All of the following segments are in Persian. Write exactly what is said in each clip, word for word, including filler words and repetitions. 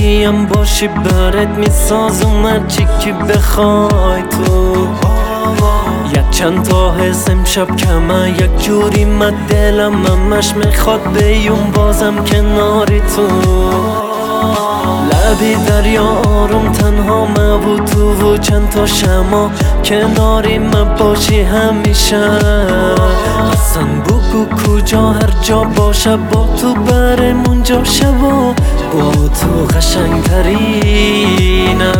زندگیم باشی برات میسازم هرچی که بخوای تو. یک چند تا حس امشب کمه یک جوری من دلم همش میخواد بیوم بازم کناری تو. لبی دریا آروم تنها مبود تو و چند تا شما کناری من باشی همیشه. اصلا بگو کجا هر جا باشه با تو برمون جاشه و با تو قشنگ ترینه.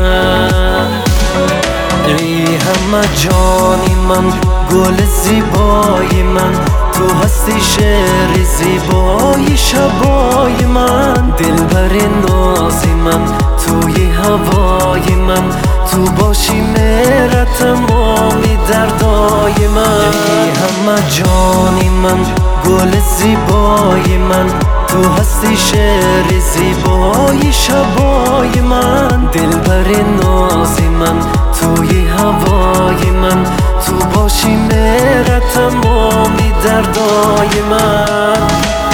ای همه جانی من گل زیبای من تو هستی شعر زیبای شبای من. دلبر نازی من توی هوای من تو باشی میره تمامی دردای من. ای همه جانی من گل زیبای من تو هستی شعر زیبای شبای من. دلبر نازی من توی هوای من تو باشی میره تمامی دردای من.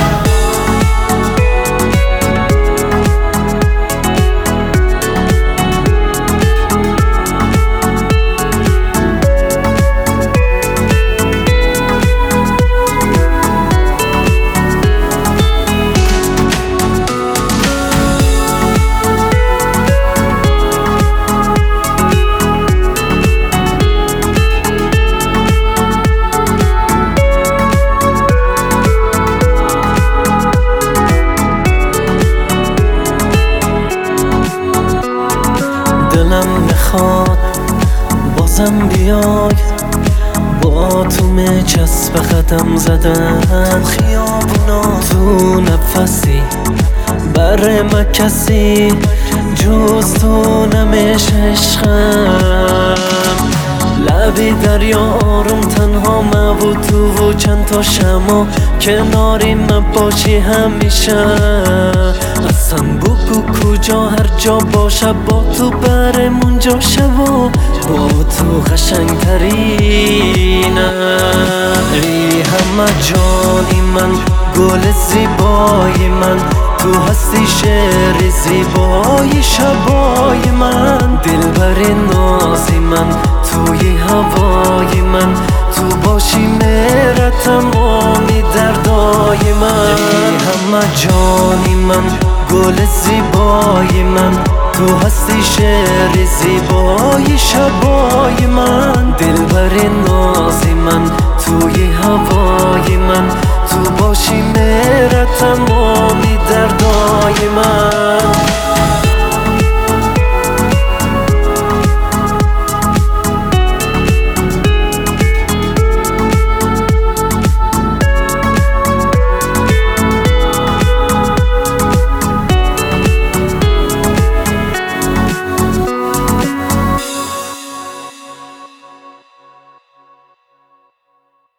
دلم میخواد بازم بیای با تو میچسب قدم زدن تو خیابونا تو نفسی بر ما کسی جز تو نمیشه عشقم. لبی دریا آروم تنها مبود تو و چند تا شما کناری من باشی همیشه. اصلا بگو کجا هر جا باشه با تو برمون جاشه و با تو قشنگ ترینه. ای همه جانی من گل زیبای من تو هستی شعر زیبای شبای من. دلبر نازی من توی هوای من تو باشی میره تمامی دردای من. ای همه جانی من گل زیبای من تو هستی شعر زیبای شبای من. دلبر نازی من توی هوای من تو باشی میره تمامی